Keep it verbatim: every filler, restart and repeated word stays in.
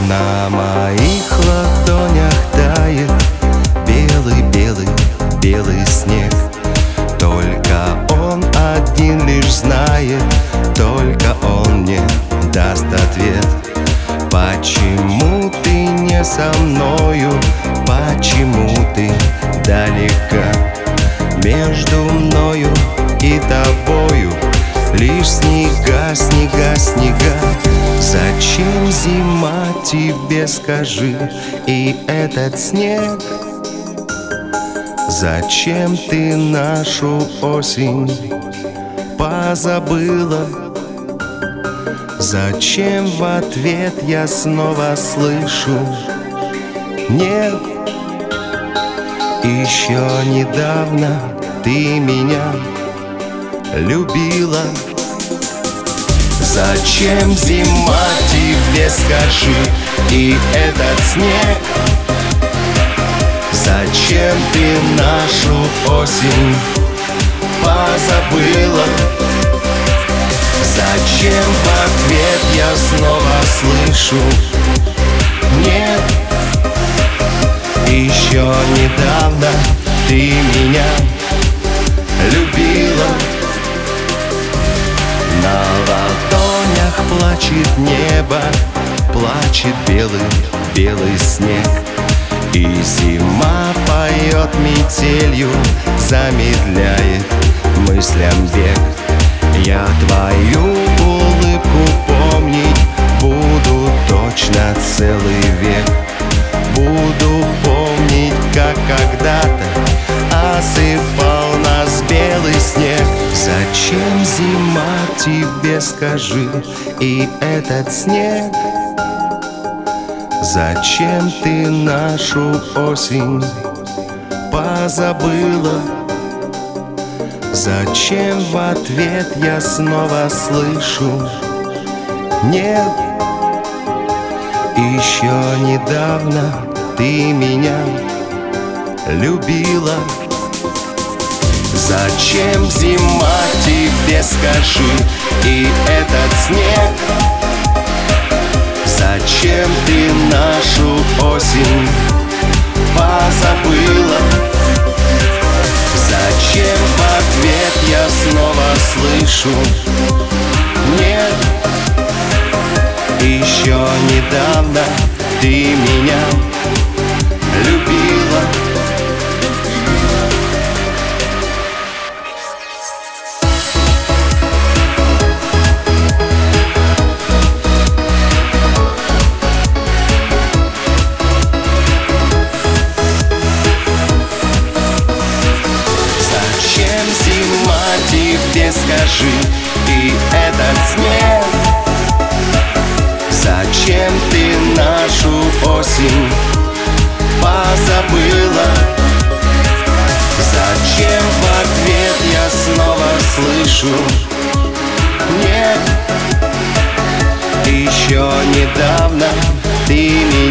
На моих ладонях тает белый-белый, белый снег. Только он один лишь знает, только он мне даст ответ. Почему ты не со мною, почему ты далека? Между мною и тобою лишь снега, снега, снега. Зачем зима, тебе скажи, и этот снег? Зачем ты нашу осень позабыла? Зачем в ответ я снова слышу нет? Еще недавно ты меня любила. Зачем зима, тебе скажи, и этот снег? Зачем ты нашу осень позабыла? Зачем в ответ я снова слышу нет? Еще недавно ты меня любила. На ладонях плачет небо, плачет белый, белый снег. И зима поет метелью, замедляет мыслям бег. Я твою улыбку помнить буду точно целый век. Буду помнить, как когда-то осыпал нас белый снег. Зачем зима, тебе скажи, и этот снег? Зачем ты нашу осень позабыла? Зачем в ответ я снова слышу нет? Еще недавно ты меня любила. Зачем зима, тебе скажи, и этот снег? Зачем ты нашу осень позабыла? Зачем в ответ я снова слышу нет? Еще недавно ты меня любила. Зачем зима, тебе скажи, и этот снег? Зачем ты нашу осень позабыла? Зачем в ответ я снова слышу нет? Еще недавно ты меня